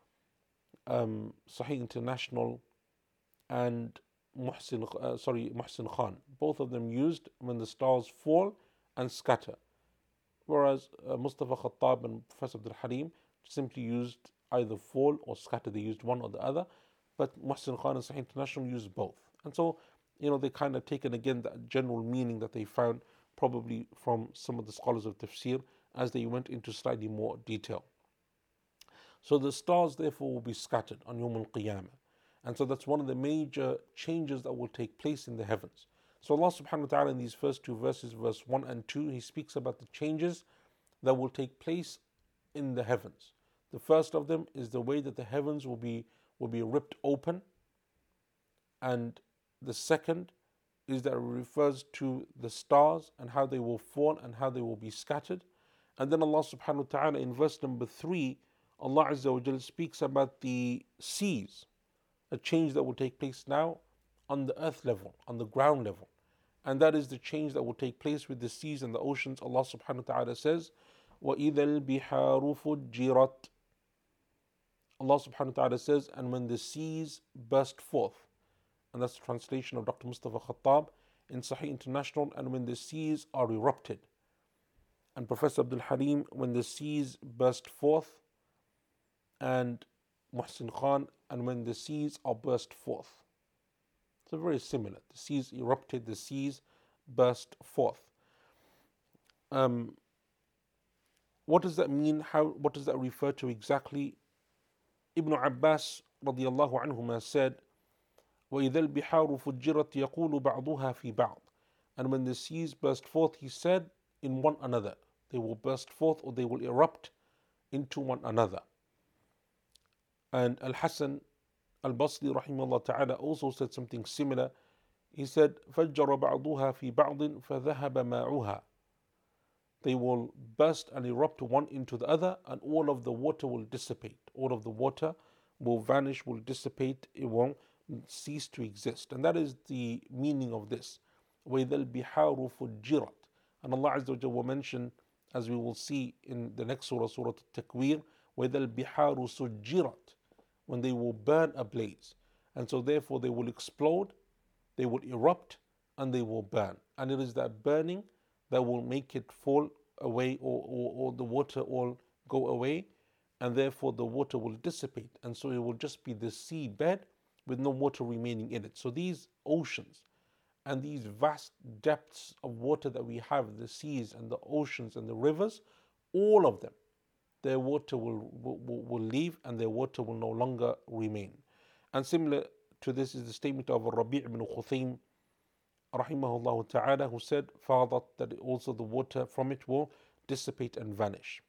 Sahih International and Muhsin Khan. Both of them used when the stars fall and scatter. Whereas Mustafa Khattab and Professor Abdul Halim simply used either fall or scatter. They used one or the other. But Muhsin Khan and Sahih International used both. And so, they kind of taken again that general meaning that they found probably from some of the scholars of tafsir as they went into slightly more detail. So the stars therefore will be scattered on Yawm al-Qiyamah. And so that's one of the major changes that will take place in the heavens. So Allah subhanahu wa ta'ala in these first two verses, verse 1 and 2, He speaks about the changes that will take place in the heavens. The first of them is the way that the heavens will be ripped open. And the second is that it refers to the stars and how they will fall and how they will be scattered. And then Allah subhanahu wa ta'ala in verse number 3, Allah Azza wa Jal speaks about the seas, a change that will take place now on the earth level, on the ground level. And that is the change that will take place with the seas and the oceans. Allah subhanahu wa ta'ala says, وَإِذَا الْبِحَارُ فُجِّرَتْ. Allah subhanahu wa ta'ala says, and when the seas burst forth. And that's the translation of Dr. Mustafa Khattab in Sahih International, and when the seas are erupted. And Professor Abdul Halim, when the seas burst forth. And Muhsin Khan, and when the seas are burst forth. So very similar. The seas erupted, the seas burst forth. What does that mean? What does that refer to exactly? Ibn Abbas radiallahu anhuma said, وَإِذَا الْبِحَارُ فُجِّرَتْ يَقُولُ بَعْضُهَا فِي بَعْضٍ. And when the seas burst forth, he said, in one another. They will burst forth or they will erupt into one another. And Al-Hasan Al-Basri rahimahullah ta'ala also said something similar. He said, فَجَّرَ بَعْضُهَا فِي بَعْضٍ فَذَهَبَ مَاعُهَا. They will burst and erupt one into the other, and all of the water will dissipate. All of the water will vanish, will dissipate, it won't cease to exist. And that is the meaning of this. وَإِذَا الْبِحَارُ فُجِّرَتْ. And Allah Azza wa Jalla will mention, as we will see in the next surah, Surah Al-Takwir, وَإِذَا الْبِحَارُ سُجِّرَتْ, when they will burn ablaze. And so therefore they will explode, they will erupt, and they will burn. And it is that burning that will make it fall away, or the water all go away, and therefore the water will dissipate. And so it will just be the seabed with no water remaining in it. So these oceans and these vast depths of water that we have, the seas and the oceans and the rivers, all of them, their water will leave and their water will no longer remain. And similar to this is the statement of Rabi' ibn Khuthaym rahimahullah ta'ala, who said, Fadat, that also the water from it will dissipate and vanish.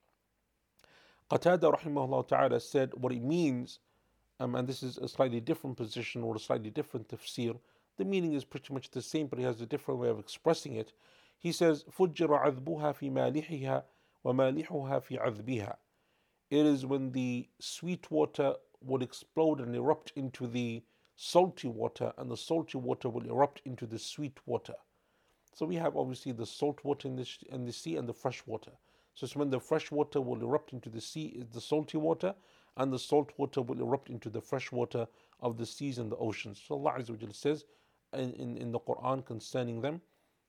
Qatada rahimahullah ta'ala said what it means, and this is a slightly different position or a slightly different tafsir. The meaning is pretty much the same, but he has a different way of expressing it. He says, فُجِّرَ عَذْبُهَا فِي مَالِحِهَا وَمَالِحُهَا فِي عَذْبِهَا. It is when the sweet water will explode and erupt into the salty water, and the salty water will erupt into the sweet water. So we have obviously the salt water in the sea and the fresh water. So it's when the fresh water will erupt into the sea is the salty water, and the salt water will erupt into the fresh water of the seas and the oceans. So Allah Azza wa Jalla says in the Quran concerning them,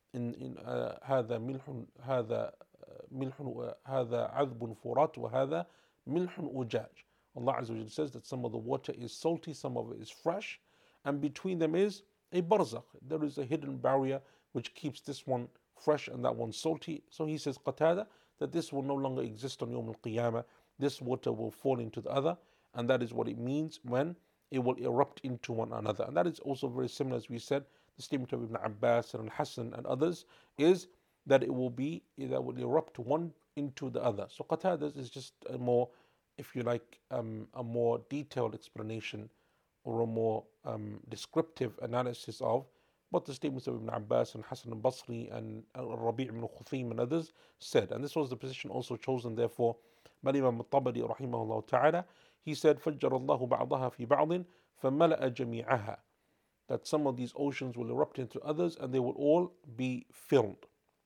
هذا ملح هذا ملح هذا عذب فرات وهذا ملح أجاج. Allah Azza wa Jalla says that some of the water is salty, some of it is fresh, and between them is a barzakh. There is a hidden barrier which keeps this one fresh and that one salty. So he says, Qatada, that this will no longer exist on Yawm al-Qiyamah. This water will fall into the other, and that is what it means when it will erupt into one another. And that is also very similar, as we said, the statement of Ibn Abbas and Al-Hasan and others is that it will erupt one into the other. So Qatada is just a more, if you like, a more detailed explanation or a more descriptive analysis of what the statements of Ibn Abbas and Hasan al-Basri and Rabi' ibn Khuthaym and others said. And this was the position also chosen, therefore, by Imam al-Tabari rahimahullah ta'ala. He said, فَجَّرَ اللَّهُ بَعْضَهَا فِي بَعْضٍ فَمَلَأَ جَمِيعَهَا. That some of these oceans will erupt into others and they will all be filled.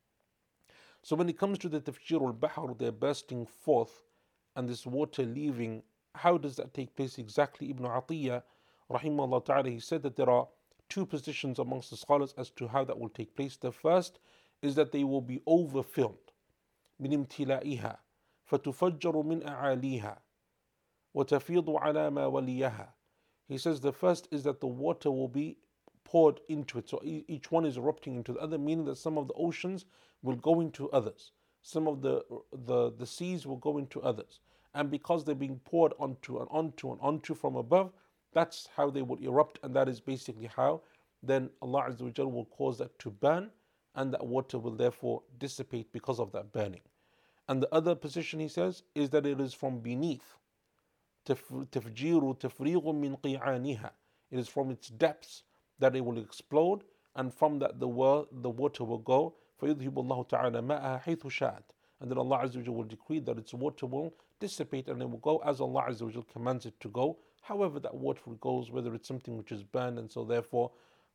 So when it comes to the tafjir al-bahr, they're bursting forth and this water leaving, how does that take place exactly? Ibn Atiyah rahimahullah ta'ala, he said that there are two positions amongst the scholars as to how that will take place. The first is that they will be overfilled من امتلائها فتفجر من أعاليها وتفيض على ما وليها. He says the first is that the water will be poured into it. So each one is erupting into the other, meaning that some of the oceans will go into others. Some of the seas will go into others. And because they're being poured onto and onto and onto from above, that's how they will erupt, and that is basically how then Allah Azza wa Jalla will cause that to burn, and that water will therefore dissipate because of that burning. And the other position, he says, is that it is from beneath. تفجير تفريغ من قيعانها. It is from its depths that it will explode, and from that the water will go. فيذهب الله تعالى ماءها حيث شاءت. And then Allah Azza wa Jalla will decree that its water will dissipate and it will go as Allah Azza wa Jalla commands it to go. However that water goes, whether it's something which is burned and so therefore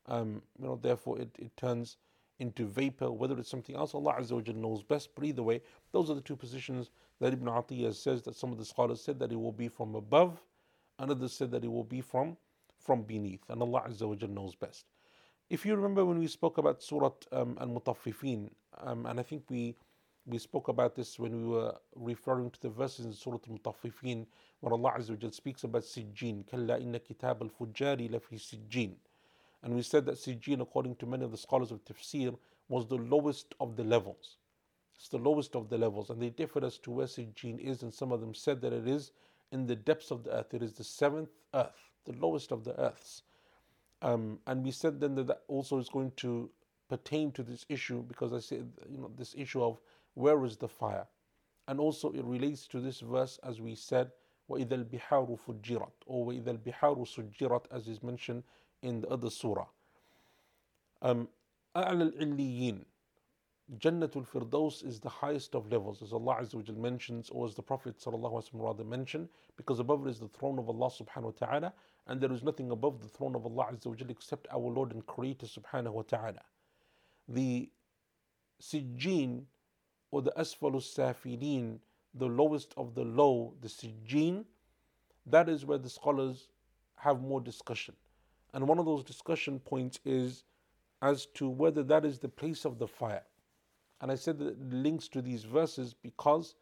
it turns into vapor, whether it's something else, Allah Azza wa Jalla knows best. But either way, those are the two positions that Ibn Atiyah says, that some of the scholars said that it will be from above, and others said that it will be from beneath, and Allah Azza wa Jalla knows best. If you remember when we spoke about Surah Al-Mutaffifin, and I think we spoke about this when we were referring to the verses in Surah Al-Mutaffifin, where Allah Azza wa Jalla speaks about Sijjin, كَلَّا إِنَّ كِتَابَ الْفُجَّارِ لَفِي سِجِّينَ. And we said that Sijjin, according to many of the scholars of tafsir, was the lowest of the levels. It's the lowest of the levels, and they differed as to where Sijjin is, and some of them said that it is in the depths of the earth. It is the seventh earth, the lowest of the earths. And we said then that also is going to pertain to this issue, because I said, this issue of where is the fire, and also it relates to this verse, as we said, وَإِذَا الْبِحَارُ فُجِّرَتْ, or وَإِذَا الْبِحَارُ سُجِّرَتْ, as is mentioned in the other surah. أَعْلَى الْعِلِّيِّينَ, Jannatul Firdaus is the highest of levels, as Allah Azza wa Jal mentions, or as the Prophet Sallallahu Alaihi Wasallam rather mentioned, because above it is the throne of Allah Subhanahu wa Ta'ala, and there is nothing above the throne of Allah Azza wa Jal except our Lord and Creator Subhanahu wa Ta'ala. The Sijjeen, or the Asfalus Safilin, the lowest of the low, the Sijjeen, that is where the scholars have more discussion. And one of those discussion points is as to whether that is the place of the fire. And I said that it links to these verses because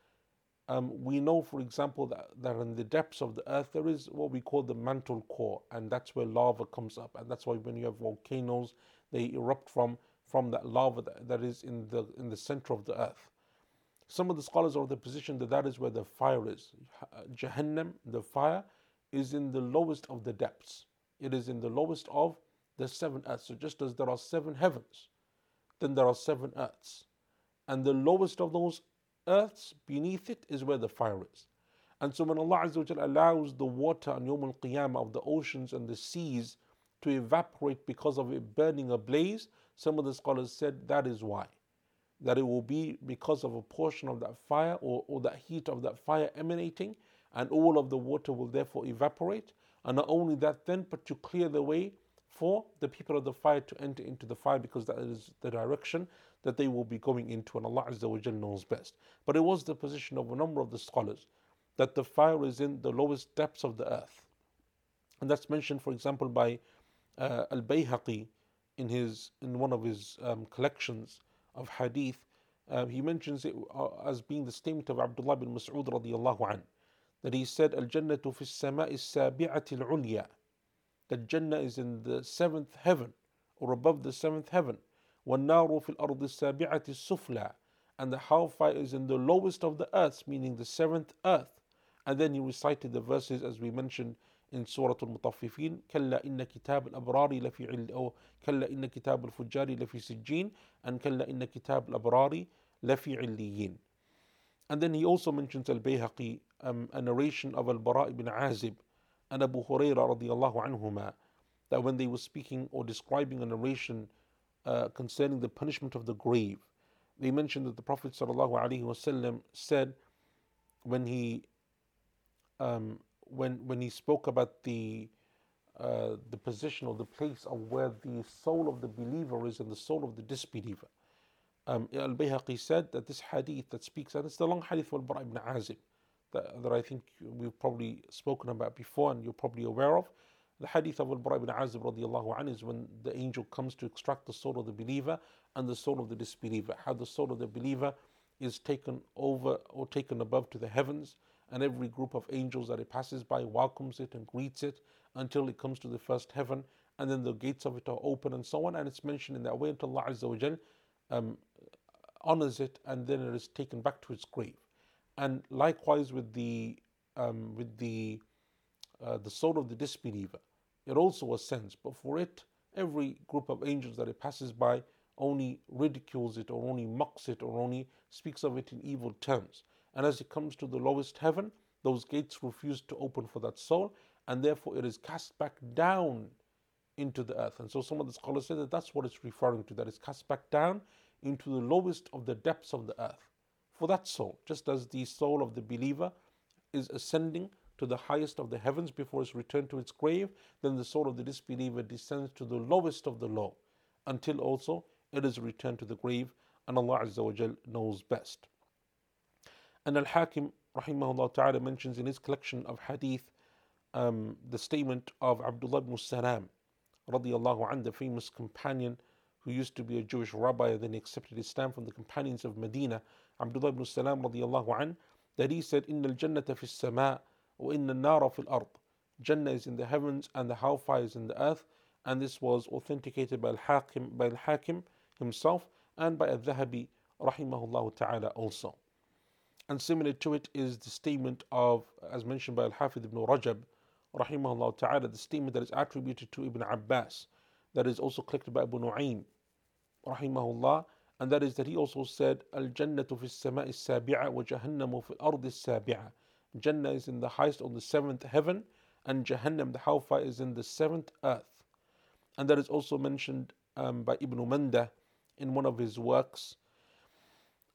we know, for example, that in the depths of the earth there is what we call the mantle core, and that's where lava comes up. And that's why when you have volcanoes, they erupt from that lava that is in the center of the earth. Some of the scholars are of the position that that is where the fire is. Jahannam, the fire, is in the lowest of the depths. It is in the lowest of the seven earths. So just as there are seven heavens, then there are seven earths. And the lowest of those earths beneath it is where the fire is. And so when Allah Azza wa Jalla allows the water on Yawm al-Qiyamah of the oceans and the seas to evaporate because of it burning ablaze, some of the scholars said that is why. That it will be because of a portion of that fire or that heat of that fire emanating, and all of the water will therefore evaporate. And not only that, then, but to clear the way for the people of the fire to enter into the fire, because that is the direction that they will be going into, and Allah Azza wa Jal knows best. But it was the position of a number of the scholars that the fire is in the lowest depths of the earth. And that's mentioned, for example, by Al-Bayhaqi in one of his collections of hadith. He mentions it as being the statement of Abdullah bin Mas'ud radiyallahu an, that he said, Al-Jannatu fi as-sama'i as-sabi'ati al-ulya. That Jannah is in the seventh heaven, or above the seventh heaven. وَالنَّارُ فِي الْأَرْضِ السَّابِعَةِ السُّفْلَى. And the hellfire is in the lowest of the earths, meaning the seventh earth. And then he recited the verses as we mentioned in Surah Al-Mutaffifin, كَلَّا إِنَّ كِتَابَ الْأَبْرَارِ لَفِي عِلِّيِّينَ, أو كَلَّا إِنَّ كِتَابَ الْفُجَّارِ لَفِي سِجِّينَ, and كَلَّا إِنَّ كِتَابَ الْأَبْرَارِ لَفِي عِلِّيِّينَ. And then he also mentions Al-Bayhaqi, a narration of Al-Bara' ibn Azib and Abu Hurairah radiyallahu anhuma, that when they were speaking or describing a narration concerning the punishment of the grave, they mentioned that the Prophet sallallahu alaihi wasallam said, when he spoke about the position or the place of where the soul of the believer is and the soul of the disbeliever, Al-Bayhaqi said that this hadith that speaks, and it's the long hadith of Al-Bara' ibn Azib that I think we've probably spoken about before and you're probably aware of. The hadith of Al-Bara' ibn Azib radiyallahu anhu is when the angel comes to extract the soul of the believer and the soul of the disbeliever. How the soul of the believer is taken over or taken above to the heavens, and every group of angels that it passes by welcomes it and greets it until it comes to the first heaven, and then the gates of it are open and so on. And it's mentioned in that way until Allah Azza wa Jal honors it, and then it is taken back to its grave. And likewise with the soul of the disbeliever, it also ascends, but for it, every group of angels that it passes by only ridicules it, or only mocks it, or only speaks of it in evil terms. And as it comes to the lowest heaven, those gates refuse to open for that soul, and therefore it is cast back down into the earth. And so some of the scholars say that that's what it's referring to, that it's cast back down into the lowest of the depths of the earth for that soul, just as the soul of the believer is ascending to the highest of the heavens before it's returned to its grave, then the soul of the disbeliever descends to the lowest of the low until also it is returned to the grave, and Allah Azza wa Jal knows best. And Al-Hakim rahimahullah ta'ala mentions in his collection of hadith the statement of Abdullah ibn Salam radiyallahu anhu, the famous companion who used to be a Jewish rabbi and then accepted Islam from the companions of Medina, Abdullah ibn Salam radiyallahu anhu, that he said, إِنَّ الْجَنَّةَ فِي السَّمَاءِ وَإِنَّ النَّارَ فِي الْأَرْضِ. Jannah is in the heavens and the hellfire is in the earth. And this was authenticated by Al-Hakim himself and by Al-Dhahabi rahimahullah ta'ala also. And similar to it is the statement of, as mentioned by Al-Hafidh ibn Rajab rahimahullah ta'ala, the statement that is attributed to Ibn Abbas, that is also collected by Abu Nu'aym rahimahullah, and that is that he also said, Al-Jannatu fi as-sama'i as-sabi'a wa Jahannamu fi al-ardi as-sabi'a. Jannah is in the highest on the seventh heaven, and Jahannam, the hellfire, is in the seventh earth. And that is also mentioned by Ibn Mandah in one of his works,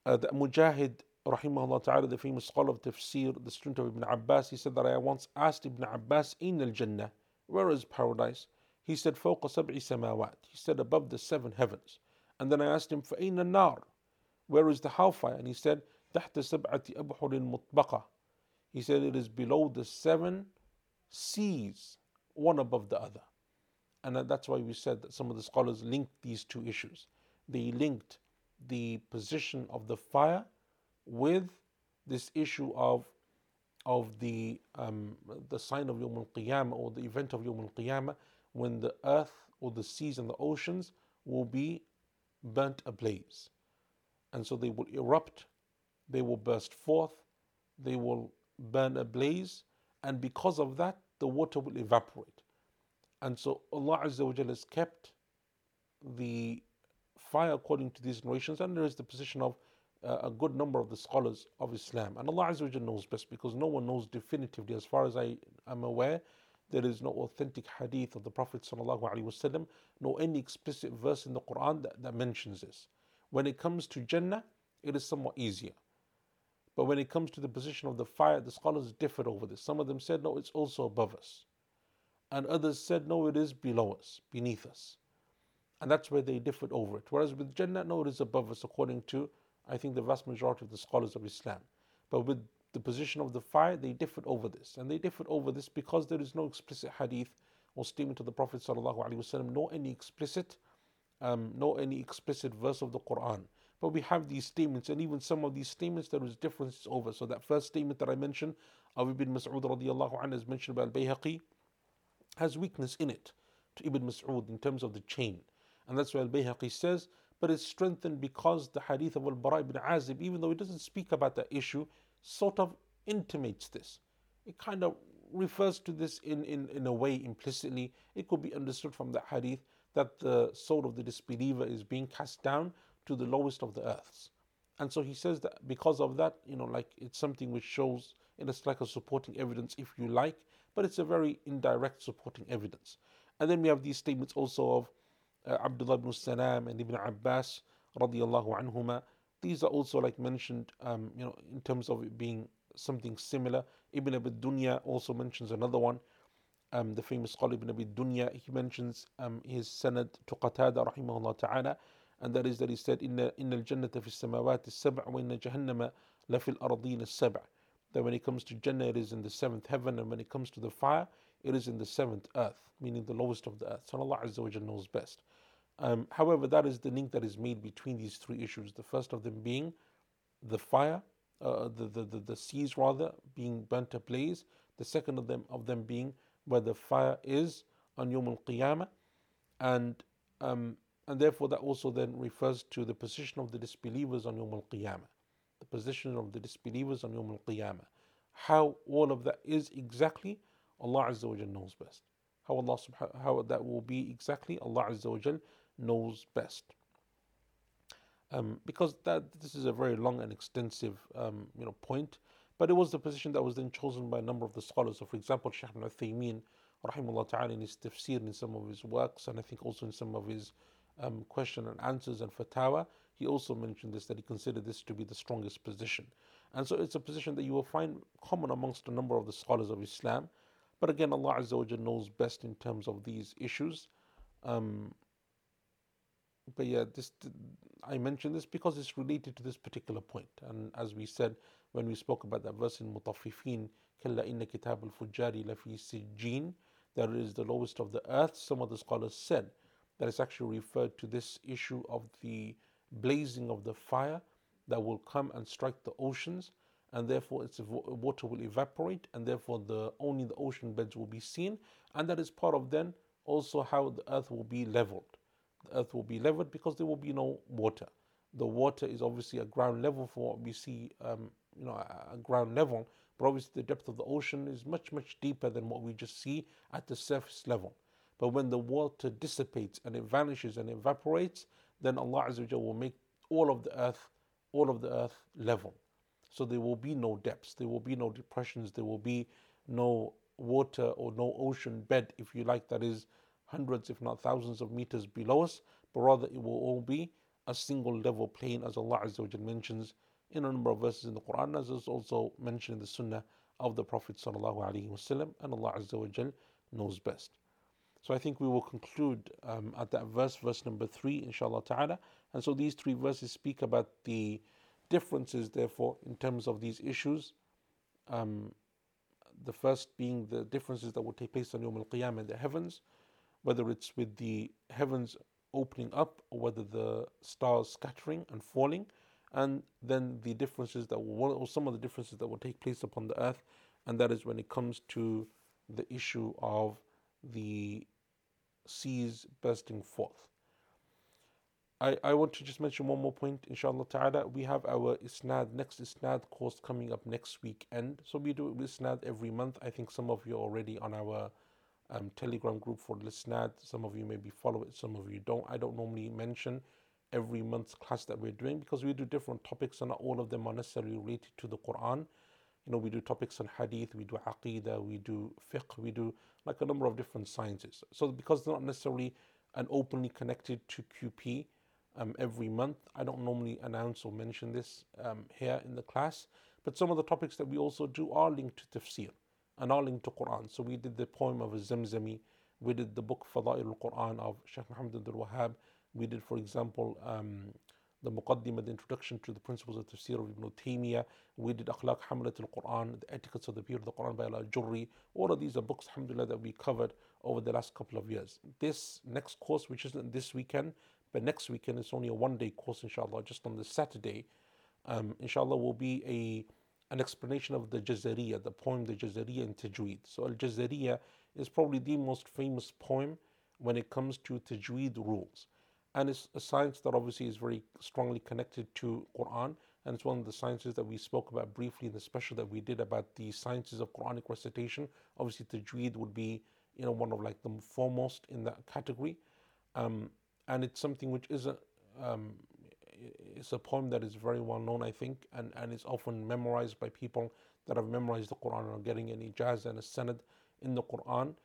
The Mujahid, rahimahullah ta'ala, the famous scholar of tafsir, the student of Ibn Abbas, he said that I once asked Ibn Abbas, Ayn al-Jannah, where is paradise? He said, فوق سبع سماوات. He said, above the seven heavens. And then I asked him, فأين النار? Where is the hellfire? And he said, تحت سبعة أبحر مطبقة. He said, it is below the seven seas, one above the other. And that's why we said that some of the scholars linked these two issues. They linked the position of the fire with this issue of the sign of Yawm al-Qiyamah, or the event of Yawm al-Qiyamah, when the earth or the seas and the oceans will be burnt ablaze. And so they will erupt, they will burst forth, they will burn ablaze, and because of that, the water will evaporate. And so Allah Azza wa Jalla has kept the fire according to these narrations, and there is the position of a good number of the scholars of Islam. And Allah Azza wa Jalla knows best, because no one knows definitively. As far as I am aware, there is no authentic hadith of the Prophet ﷺ, nor any explicit verse in the Quran that mentions this. When it comes to Jannah, it is somewhat easier. But when it comes to the position of the fire, the scholars differed over this. Some of them said, no, it's also above us. And others said, no, it is below us, beneath us. And that's where they differed over it. Whereas with Jannah, no, it is above us, according to, I think, the vast majority of the scholars of Islam. But with the position of the fire, they differed over this. And they differed over this because there is no explicit hadith or statement of the Prophet ﷺ, nor any explicit verse of the Quran. But we have these statements, and even some of these statements there is differences over. So that first statement that I mentioned of Ibn Mas'ud radiallahu anhu, is mentioned by Al-Bayhaqi, has weakness in it to Ibn Mas'ud in terms of the chain. And that's why Al-Bayhaqi says, but it's strengthened because the hadith of Al-Bara ibn Azib, even though it doesn't speak about that issue, sort of intimates this. It kind of refers to this in a way implicitly. It could be understood from that hadith that the soul of the disbeliever is being cast down to the lowest of the earths. And so he says that because of that, like it's something which shows, it's like a supporting evidence, if you like, but it's a very indirect supporting evidence. And then we have these statements also of Abdullah ibn Salam and Ibn Abbas radiallahu anhuma. These are also like mentioned, in terms of it being something similar. Ibn Abi Dunya also mentions another one. The famous scholar Ibn Abi Dunya, he mentions his sanad to Qatada rahimahullah ta'ala, and that is that he said, Inna al-jannata fi samawati as-sab'a wa inna jahannama la fil ardina as-sab'a. That when it comes to Jannah, it is in the seventh heaven, and when it comes to the fire, it is in the seventh earth, meaning the lowest of the earth. So Allah Azza wa Jalla knows best. However, that is the link that is made between these three issues. The first of them being the fire, the seas rather, being burnt ablaze. The second of them being where the fire is on Yawm al-Qiyamah, and therefore that also then refers to the position of the disbelievers on Yawm al-Qiyamah. The position of the disbelievers on Yawm al-Qiyamah. How all of that is exactly, Allah Azza wa Jal knows best. How that will be exactly, Allah Azza wa Jal knows best. Because this is a very long and extensive point, but it was the position that was then chosen by a number of the scholars. So for example, Shaykh ibn Uthaymeen rahimahullah ta'ala, in his tafsir, in some of his works, and I think also in some of his question and answers and fatwa, he also mentioned this, that he considered this to be the strongest position. And so it's a position that you will find common amongst a number of the scholars of Islam. But again, Allah Azza wa Jalla knows best in terms of these issues. But yeah, I mentioned this because it's related to this particular point. And as we said when we spoke about that verse in Mutaffifin, Kalla inna kitab al-fujjari lafi sijjin, that it is the lowest of the earth. Some of the scholars said that it's actually referred to this issue of the blazing of the fire that will come and strike the oceans, and therefore its water will evaporate, and therefore only the ocean beds will be seen, and that is part of then also how the earth will be leveled. The earth will be leveled because there will be no water. The water is obviously a ground level for what we see, a ground level, but obviously the depth of the ocean is much, much deeper than what we just see at the surface level. But when the water dissipates and it vanishes and evaporates, then Allah Azza wa Jalla will make all of the earth level. So there will be no depths, there will be no depressions, there will be no water or no ocean bed, if you like, that is hundreds if not thousands of meters below us, but rather it will all be a single level plane, as Allah Azza wa Jal mentions in a number of verses in the Quran, as is also mentioned in the Sunnah of the Prophet Sallallahu Alaihi Wasallam, and Allah Azza wa Jal knows best. So I think we will conclude at that verse number 3, inshallah ta'ala. And so these 3 verses speak about the differences, therefore, in terms of these issues. The first being the differences that will take place on Yawm al-Qiyamah in the heavens, whether it's with the heavens opening up or whether the stars scattering and falling, and then the differences that will, or some of the differences that will take place upon the earth, and that is when it comes to the issue of the seas bursting forth. I want to just mention one more point, inshallah ta'ala. We have our next Isnad course coming up next weekend. So we do Isnad every month. I think some of you are already on our Telegram group for Isnad. Some of you maybe follow it, some of you don't. I don't normally mention every month's class that we're doing because we do different topics and not all of them are necessarily related to the Quran. We do topics on hadith, we do aqidah, we do fiqh, we do like a number of different sciences. So because they're not necessarily and openly connected to QP every month, I don't normally announce or mention this here in the class. But some of the topics that we also do are linked to tafsir and are linked to Quran. So we did the poem of Zamzami, we did the book Fada'il al-Quran of Shaykh Muhammad Abdul Wahhab, we did, for example, the Muqaddimah, the introduction to the principles of tafsir of Ibn Taymiyyah. We did Akhlaq Hamalat al-Quran, the etiquettes of the people of the Quran by Al-Jurri. All of these are books, alhamdulillah, that we covered over the last couple of years. This next course, which isn't this weekend, but next weekend, it's only a one-day course, inshallah, just on the Saturday, inshallah, will be an explanation of the Jazariya, the poem, the Jazariya in Tajweed. So Al-Jazariya is probably the most famous poem when it comes to Tajweed rules. And it's a science that obviously is very strongly connected to Quran, and it's one of the sciences that we spoke about briefly in the special that we did about the sciences of Quranic recitation. Obviously, Tajweed would be one of like the foremost in that category, and it's something which is it's a poem that is very well known, I think, and is often memorized by people that have memorized the Quran or getting an ijazah and a sanad in the Quran.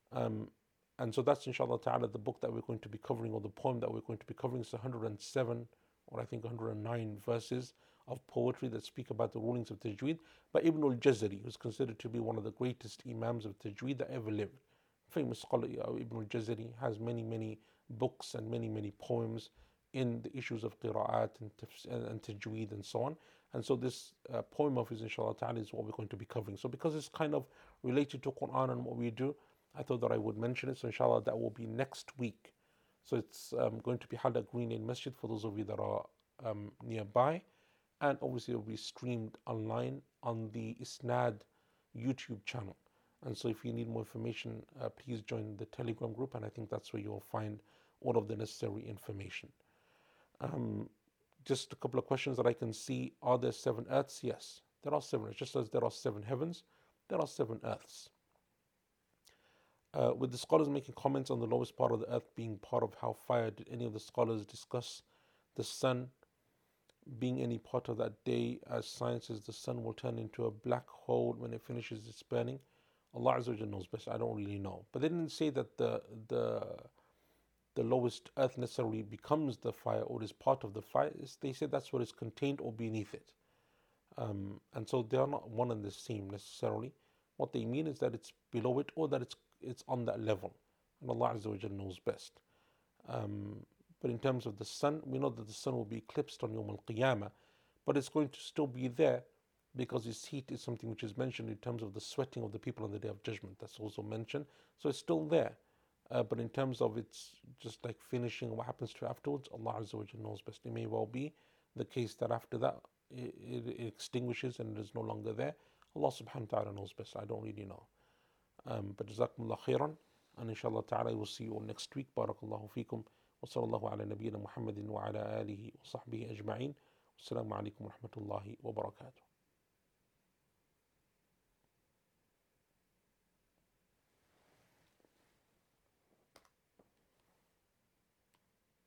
And so that's inshallah ta'ala the book that we're going to be covering, or the poem that we're going to be covering. It's 107 or I think 109 verses of poetry that speak about the rulings of Tajweed by Ibn al-Jazari, who's considered to be one of the greatest imams of Tajweed that ever lived. Famous scholar Ibn al-Jazari has many books and many poems in the issues of qira'at and Tajweed and so on. And so this poem of his, inshallah ta'ala, is what we're going to be covering. So because it's kind of related to Quran and what we do, I thought that I would mention it. So inshallah, that will be next week. So it's going to be held at Green Lane Masjid for those of you that are nearby. And obviously it will be streamed online on the Isnad YouTube channel. And so if you need more information, please join the Telegram group, and I think that's where you'll find all of the necessary information. Just a couple of questions that I can see. Are there 7 earths? Yes, there are 7 earths. Just as there are 7 heavens, there are 7 earths. With the scholars making comments on the lowest part of the earth being part of hellfire, did any of the scholars discuss the sun being any part of that day, as science says the sun will turn into a black hole when it finishes its burning? Allah Azza wa Jalla knows best. I don't really know. But they didn't say that the lowest earth necessarily becomes the fire or is part of the fire. They said that's what is contained or beneath it. And so they are not one and the same necessarily. What they mean is that it's below it or that it's on that level. And Allah Azza wa Jalla knows best. But in terms of the sun, we know that the sun will be eclipsed on Yawm al-Qiyamah, but it's going to still be there because its heat is something which is mentioned in terms of the sweating of the people on the Day of Judgment. That's also mentioned. So it's still there. But in terms of it's just like finishing, what happens to it afterwards, Allah Azza wa Jalla knows best. It may well be the case that after that it extinguishes and it is no longer there. Allah subhanahu wa ta'ala knows best. I don't really know. But jazakumullah khairan. And inshallah ta'ala we'll see you all next week. Barakallahu feekum. Wa sallallahu ala nabiyyina Muhammadin wa ala alihi wa sahbihi ajma'in. Wassalamu alaikum wa rahmatullahi wa barakatuh.